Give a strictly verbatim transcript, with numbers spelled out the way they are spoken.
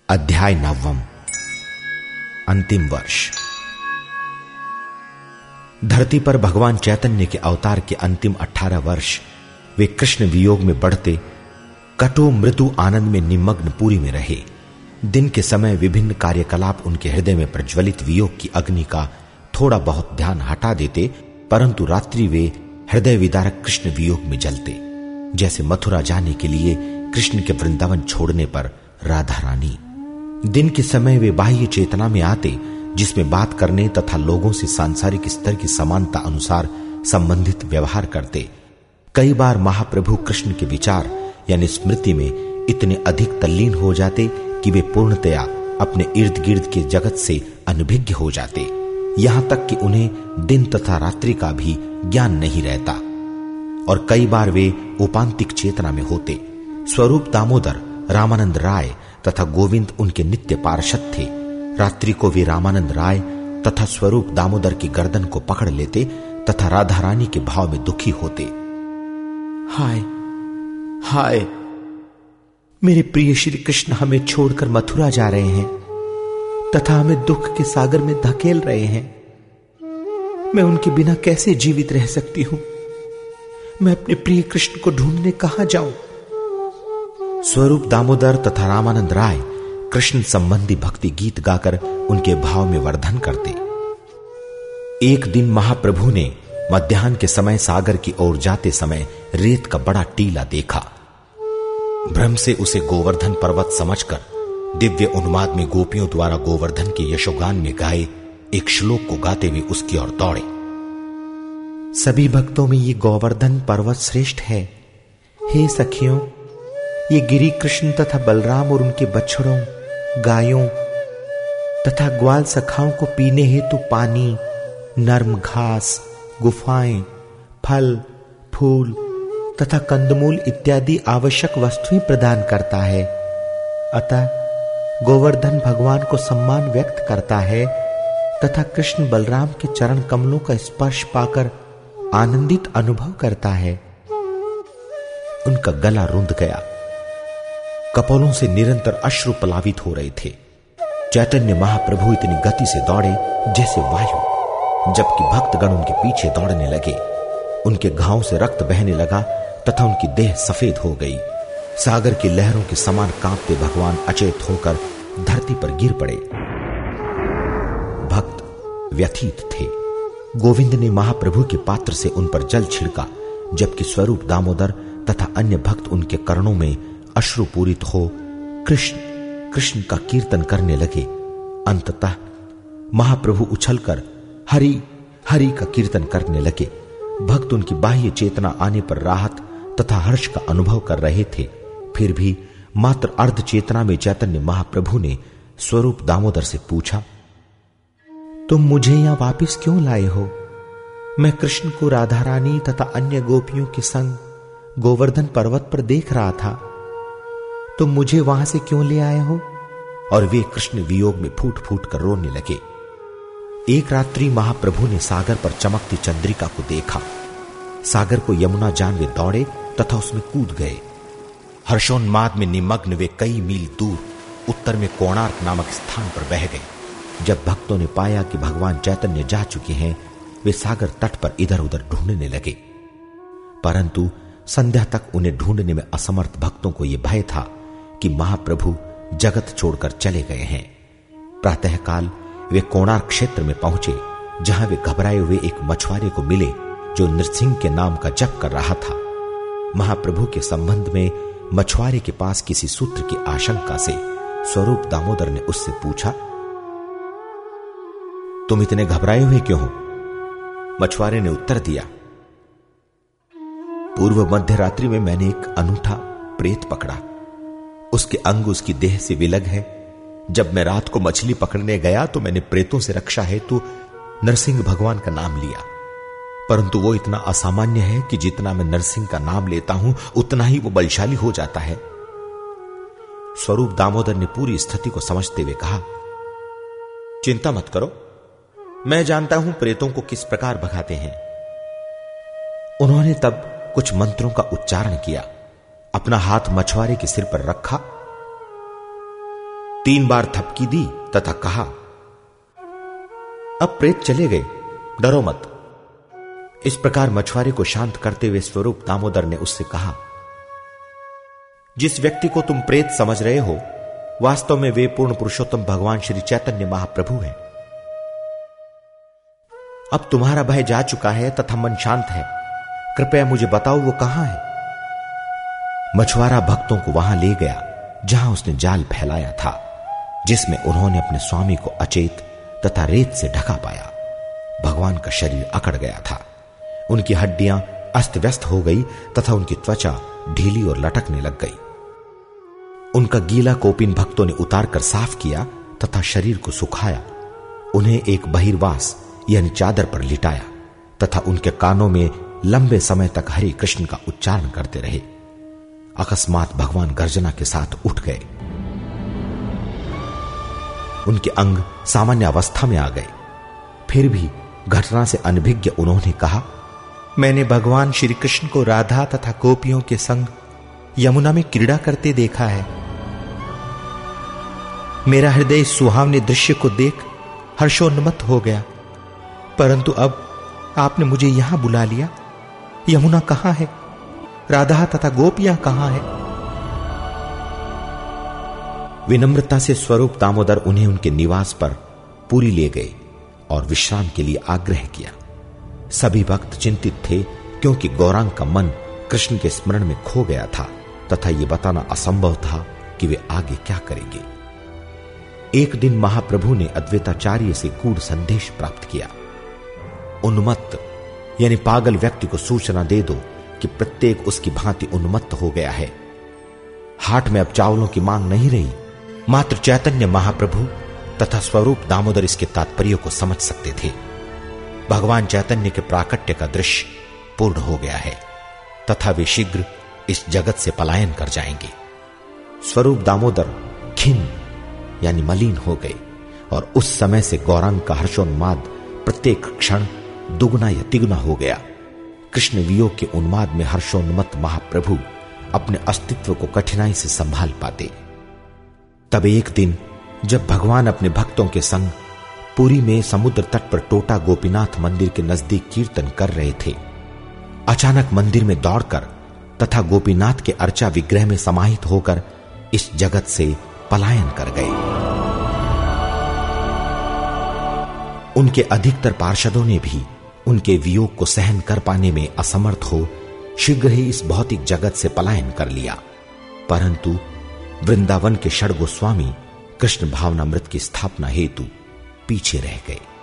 अध्याय नवम। अंतिम वर्ष। धरती पर भगवान चैतन्य के अवतार के अंतिम अठारह वर्ष वे कृष्ण वियोग में बढ़ते कटु मृदु आनंद में निमग्न पूरी में रहे। दिन के समय विभिन्न कार्यकलाप उनके हृदय में प्रज्वलित वियोग की अग्नि का थोड़ा बहुत ध्यान हटा देते, परंतु रात्रि वे हृदय विदारक कृष्ण वियोग में जलते, जैसे मथुरा जाने के लिए कृष्ण के वृंदावन छोड़ने पर राधा रानी। दिन के समय वे बाह्य चेतना में आते, जिसमें बात करने तथा लोगों से सांसारिक स्तर की समानता अनुसार संबंधित व्यवहार करते। कई बार महाप्रभु कृष्ण के विचार यानी स्मृति में इतने अधिक तल्लीन हो जाते कि वे पूर्णतया अपने इर्द गिर्द के जगत से अनभिज्ञ हो जाते, यहां तक कि उन्हें दिन तथा रात्रि का भी ज्ञान नहीं रहता। और कई बार वे उपांतिक चेतना में होते। स्वरूप दामोदर, रामानंद राय तथा गोविंद उनके नित्य पार्षद थे। रात्रि को वे रामानंद राय तथा स्वरूप दामोदर की गर्दन को पकड़ लेते तथा राधा रानी के भाव में दुखी होते। हाय हाय, मेरे प्रिय श्री कृष्ण हमें छोड़कर मथुरा जा रहे हैं तथा हमें दुख के सागर में धकेल रहे हैं। मैं उनके बिना कैसे जीवित रह सकती हूं? मैं अपने प्रिय कृष्ण को ढूंढने कहां जाऊं? स्वरूप दामोदर तथा रामानंद राय कृष्ण संबंधी भक्ति गीत गाकर उनके भाव में वर्धन करते। एक दिन महाप्रभु ने मध्याह्न के समय सागर की ओर जाते समय रेत का बड़ा टीला देखा। भ्रम से उसे गोवर्धन पर्वत समझकर दिव्य उन्माद में गोपियों द्वारा गोवर्धन के यशोगान में गाए एक श्लोक को गाते हुए उसकी ओर दौड़े। सभी भक्तों में ये गोवर्धन पर्वत श्रेष्ठ है। हे सखियों, ये गिरी कृष्ण तथा बलराम और उनके बछड़ों, गायों तथा ग्वाल सखाओं को पीने हेतु पानी, नर्म घास, गुफाएं, फल, फूल तथा कंदमूल इत्यादि आवश्यक वस्तुएं प्रदान करता है। अतः गोवर्धन भगवान को सम्मान व्यक्त करता है तथा कृष्ण बलराम के चरण कमलों का स्पर्श पाकर आनंदित अनुभव करता है। उनका गला रुंध गया, कपोलों से निरंतर अश्रु पलावित हो रहे थे। चैतन्य महाप्रभु इतनी गति से दौड़े जैसे वायु, जबकि भक्तगण उनके पीछे दौड़ने लगे। उनके घावों से रक्त बहने लगा तथा उनकी देह सफेद हो गई। सागर की लहरों के समान कांपते भगवान अचेत होकर धरती पर गिर पड़े। भक्त व्यथित थे। गोविंद ने महाप्रभु के पात्र से उन पर जल छिड़का, जबकि स्वरूप दामोदर तथा अन्य भक्त उनके कर्णों में अश्रुपूरित हो कृष्ण कृष्ण का कीर्तन करने लगे। अंततः महाप्रभु उछलकर हरि हरि का कीर्तन करने लगे। भक्त उनकी बाह्य चेतना आने पर राहत तथा हर्ष का अनुभव कर रहे थे। फिर भी मात्र अर्ध चेतना में चैतन्य महाप्रभु ने स्वरूप दामोदर से पूछा, तुम मुझे यहां वापिस क्यों लाए हो? मैं कृष्ण को राधा रानी तथा अन्य गोपियों के संग गोवर्धन पर्वत पर देख रहा था। तुम मुझे वहां से क्यों ले आए हो? और वे कृष्ण वियोग में फूट फूट कर रोने लगे। एक रात्रि महाप्रभु ने सागर पर चमकती चंद्रिका को देखा। सागर को यमुना जान वे दौड़े तथा उसमें कूद गए। हर्षोन्माद में निमग्न वे कई मील दूर उत्तर में कोणार्क नामक स्थान पर बह गए। जब भक्तों ने पाया कि भगवान चैतन्य जा चुके हैं, वे सागर तट पर इधर उधर ढूंढने लगे, परंतु संध्या तक उन्हें ढूंढने में असमर्थ भक्तों को यह भय था कि महाप्रभु जगत छोड़कर चले गए हैं। प्रातःकाल वे कोणार्क क्षेत्र में पहुंचे, जहां वे घबराए हुए एक मछुआरे को मिले जो नृसिंह के नाम का जप कर रहा था। महाप्रभु के संबंध में मछुआरे के पास किसी सूत्र की आशंका से स्वरूप दामोदर ने उससे पूछा, तुम इतने घबराए हुए क्यों हो? मछुआरे ने उत्तर दिया, पूर्व मध्य रात्रि में मैंने एक अनूठा प्रेत पकड़ा। उसके अंग उसकी देह से विलग है। जब मैं रात को मछली पकड़ने गया तो मैंने प्रेतों से रक्षा हेतु नरसिंह भगवान का नाम लिया, परंतु वो इतना असामान्य है कि जितना मैं नरसिंह का नाम लेता हूं उतना ही वो बलशाली हो जाता है। स्वरूप दामोदर ने पूरी स्थिति को समझते हुए कहा, चिंता मत करो, मैं जानता हूं प्रेतों को किस प्रकार भगाते हैं। उन्होंने तब कुछ मंत्रों का उच्चारण किया, अपना हाथ मछुआरे के सिर पर रखा, तीन बार थपकी दी तथा कहा, अब प्रेत चले गए, डरो मत। इस प्रकार मछुआरे को शांत करते हुए स्वरूप दामोदर ने उससे कहा, जिस व्यक्ति को तुम प्रेत समझ रहे हो, वास्तव में वे पूर्ण पुरुषोत्तम भगवान श्री चैतन्य महाप्रभु हैं। अब तुम्हारा भय जा चुका है तथा मन शांत है, कृपया मुझे बताओ वो कहां है। मछुआरा भक्तों को वहां ले गया जहां उसने जाल फैलाया था, जिसमें उन्होंने अपने स्वामी को अचेत तथा रेत से ढका पाया। भगवान का शरीर अकड़ गया था, उनकी हड्डियां अस्त व्यस्त हो गई तथा उनकी त्वचा ढीली और लटकने लग गई। उनका गीला कोपिन भक्तों ने उतारकर साफ किया तथा शरीर को सुखाया। उन्हें एक बहिर्वास यानी चादर पर लिटाया तथा उनके कानों में लंबे समय तक हरे कृष्ण का उच्चारण करते रहे। अकस्मात भगवान गर्जना के साथ उठ गए। उनके अंग सामान्य अवस्था में आ गए। फिर भी घटना से अनभिज्ञ उन्होंने कहा, मैंने भगवान श्री कृष्ण को राधा तथा गोपियों के संग यमुना में क्रीड़ा करते देखा है। मेरा हृदय इस सुहावने दृश्य को देख हर्षोन्मत्त हो गया, परंतु अब आपने मुझे यहां बुला लिया। यमुना कहां है? राधा तथा गोपियां कहां है? विनम्रता से स्वरूप दामोदर उन्हें उनके निवास पर पुरी ले गए और विश्राम के लिए आग्रह किया। सभी भक्त चिंतित थे, क्योंकि गौरांग का मन कृष्ण के स्मरण में खो गया था तथा यह बताना असंभव था कि वे आगे क्या करेंगे। एक दिन महाप्रभु ने अद्वैताचार्य से गूढ़ संदेश प्राप्त किया। उन्मत्त यानी पागल व्यक्ति को सूचना दे दो कि प्रत्येक उसकी भांति उन्मत्त हो गया है। हाट में अब चावलों की मांग नहीं रही, मात्र चैतन्य महाप्रभु तथा स्वरूप दामोदर इसके तात्पर्य को समझ सकते थे। भगवान चैतन्य के प्राकट्य का दृश्य पूर्ण हो गया है तथा वे शीघ्र इस जगत से पलायन कर जाएंगे। स्वरूप दामोदर खिन्न यानी मलिन हो गए और उस समय से गौरांग का हर्षोन्माद प्रत्येक क्षण दुगना या तिगुना हो गया। कृष्ण वियोग के उन्माद में हर्षोन्मत्त महाप्रभु अपने अस्तित्व को कठिनाई से संभाल पाते। तब एक दिन जब भगवान अपने भक्तों के संग पुरी में समुद्र तट पर टोटा गोपीनाथ मंदिर के नजदीक कीर्तन कर रहे थे, अचानक मंदिर में दौड़कर तथा गोपीनाथ के अर्चा विग्रह में समाहित होकर इस जगत से पलायन कर गए। उनके अधिकतर पार्षदों ने भी उनके वियोग को सहन कर पाने में असमर्थ हो शीघ्र ही इस भौतिक जगत से पलायन कर लिया। परंतु वृंदावन के षड गोस्वामी कृष्ण भावनामृत की स्थापना हेतु पीछे रह गए।